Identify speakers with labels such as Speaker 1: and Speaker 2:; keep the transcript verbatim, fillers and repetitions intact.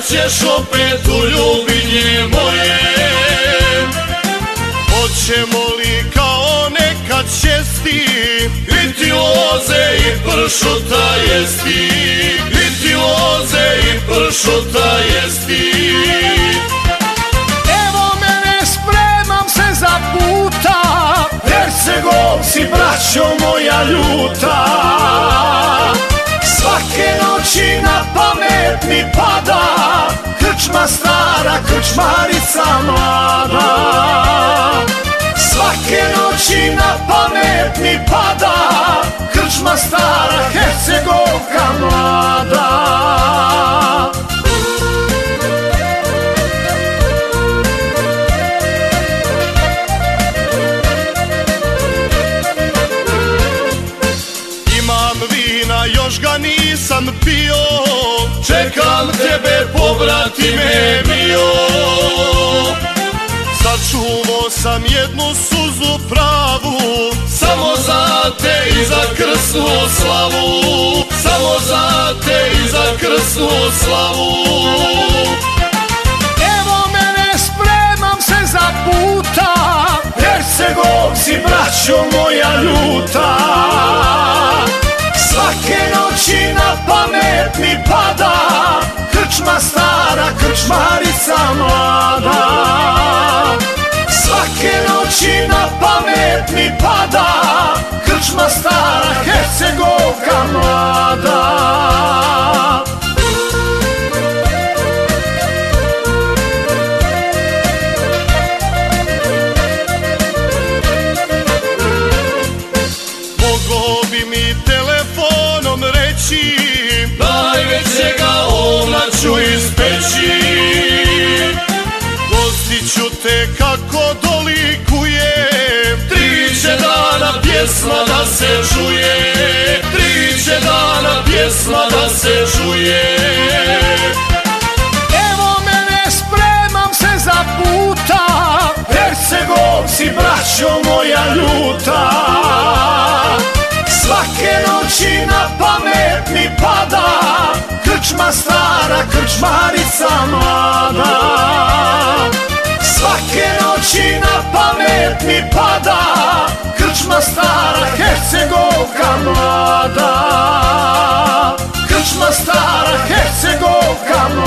Speaker 1: ćeš opet u ljubinje moje. Hoćemo li kao nekad česti piti loze i pršuta jesti, piti loze i pršuta jesti.
Speaker 2: Evo mene, spremam se za puta, Hercegovci, braćo moja ljuta. Svake noći na pamet mi pada krčma stara, krčmarica mlada. Svake noći na pamet mi pada krčma stara, Hercegovka mlada.
Speaker 1: Imam vina, još ga nisam pio, čekam tebe, pobratime mio. Sačuvao sam jednu suzu pravu, samo za te i za krsnu slavu, samo za te i za krsnu slavu.
Speaker 2: Evo mene, spremam se za puta, Hercegovci, braćo moja ljuta. Svake noći na pamet mi pada krčma stara, krčmarica mlada. Svake noći na pamet mi pada krčma stara, Hercegovka mlada.
Speaker 1: Mogo bi mi telefonom reći najvećega ovna ću ispeći. Gostit ću te kako dolikujem, tri će dana pjesma da se čuje, tri će dana pjesma da se čuje.
Speaker 2: Evo mene, spremam se za puta, Hercegovci, braćo moja ljuta. Svake noći na pamet mi pada krčma stara, krčmarica mlada. Svake noći na pamet mi pada krčma stara, Hercegovka mlada. Krčma stara, Hercegovka mlada.